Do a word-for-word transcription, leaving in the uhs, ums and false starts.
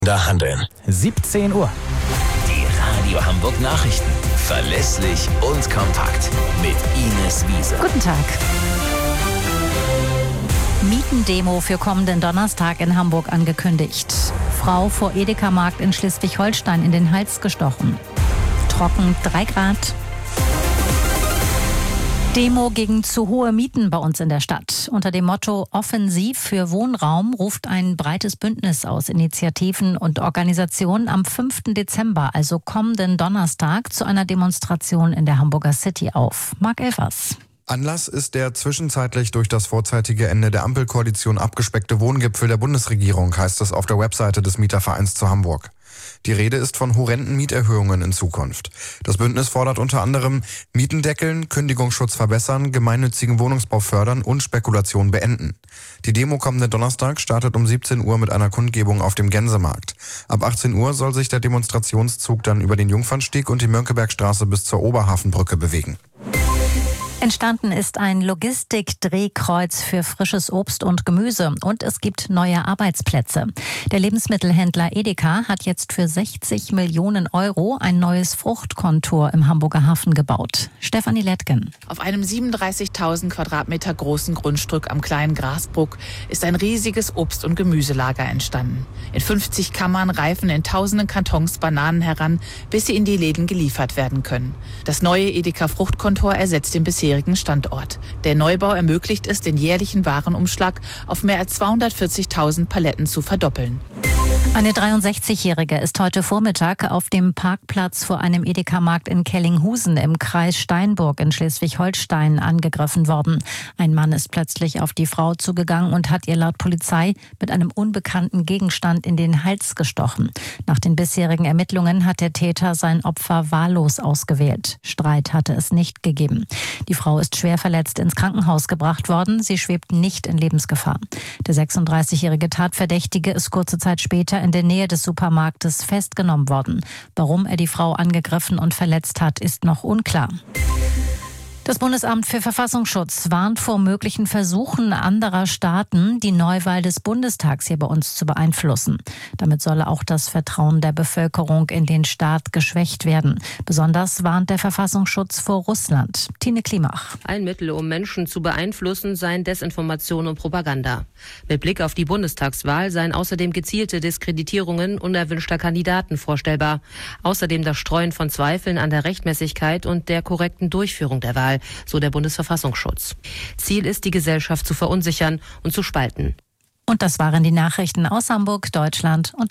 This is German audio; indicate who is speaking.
Speaker 1: Da handeln.
Speaker 2: siebzehn Uhr.
Speaker 1: Die Radio Hamburg Nachrichten. Verlässlich und kompakt. Mit Ines Wiese.
Speaker 3: Guten Tag. Mietendemo für kommenden Donnerstag in Hamburg angekündigt. Frau vor Edeka-Markt in Schleswig-Holstein in den Hals gestochen. Trocken drei Grad. Demo gegen zu hohe Mieten bei uns in der Stadt. Unter dem Motto Offensiv für Wohnraum ruft ein breites Bündnis aus Initiativen und Organisationen am fünften Dezember, also kommenden Donnerstag, zu einer Demonstration in der Hamburger City auf. Marc Elfers.
Speaker 4: Anlass ist der zwischenzeitlich durch das vorzeitige Ende der Ampelkoalition abgespeckte Wohngipfel der Bundesregierung, heißt es auf der Webseite des Mietervereins zu Hamburg. Die Rede ist von horrenden Mieterhöhungen in Zukunft. Das Bündnis fordert unter anderem Mieten deckeln, Kündigungsschutz verbessern, gemeinnützigen Wohnungsbau fördern und Spekulation beenden. Die Demo kommenden Donnerstag startet um siebzehn Uhr mit einer Kundgebung auf dem Gänsemarkt. Ab achtzehn Uhr soll sich der Demonstrationszug dann über den Jungfernstieg und die Mönckebergstraße bis zur Oberhafenbrücke bewegen.
Speaker 3: Entstanden ist ein Logistik-Drehkreuz für frisches Obst und Gemüse und es gibt neue Arbeitsplätze. Der Lebensmittelhändler Edeka hat jetzt für sechzig Millionen Euro ein neues Fruchtkontor im Hamburger Hafen gebaut. Stefanie Lettgen.
Speaker 5: Auf einem siebenunddreißigtausend Quadratmeter großen Grundstück am kleinen Grasbruck ist ein riesiges Obst- und Gemüselager entstanden. In fünfzig Kammern reifen in tausenden Kartons Bananen heran, bis sie in die Läden geliefert werden können. Das neue Edeka-Fruchtkontor ersetzt den bisherigen Standort. Der Neubau ermöglicht es, den jährlichen Warenumschlag auf mehr als zweihundertvierzigtausend Paletten zu verdoppeln.
Speaker 3: Eine dreiundsechzigjährige ist heute Vormittag auf dem Parkplatz vor einem Edeka-Markt in Kellinghusen im Kreis Steinburg in Schleswig-Holstein angegriffen worden. Ein Mann ist plötzlich auf die Frau zugegangen und hat ihr laut Polizei mit einem unbekannten Gegenstand in den Hals gestochen. Nach den bisherigen Ermittlungen hat der Täter sein Opfer wahllos ausgewählt. Streit hatte es nicht gegeben. Die Frau ist schwer verletzt ins Krankenhaus gebracht worden. Sie schwebt nicht in Lebensgefahr. Der sechsunddreißigjährige Tatverdächtige ist kurze Zeit später in der Nähe des Supermarktes festgenommen worden. Warum er die Frau angegriffen und verletzt hat, ist noch unklar. Das Bundesamt für Verfassungsschutz warnt vor möglichen Versuchen anderer Staaten, die Neuwahl des Bundestags hier bei uns zu beeinflussen. Damit solle auch das Vertrauen der Bevölkerung in den Staat geschwächt werden. Besonders warnt der Verfassungsschutz vor Russland. Tine Klimach.
Speaker 6: Ein Mittel, um Menschen zu beeinflussen, seien Desinformation und Propaganda. Mit Blick auf die Bundestagswahl seien außerdem gezielte Diskreditierungen unerwünschter Kandidaten vorstellbar. Außerdem das Streuen von Zweifeln an der Rechtmäßigkeit und der korrekten Durchführung der Wahl, so der Bundesverfassungsschutz. Ziel ist, die Gesellschaft zu verunsichern und zu spalten.
Speaker 3: Und das waren die Nachrichten aus Hamburg, Deutschland und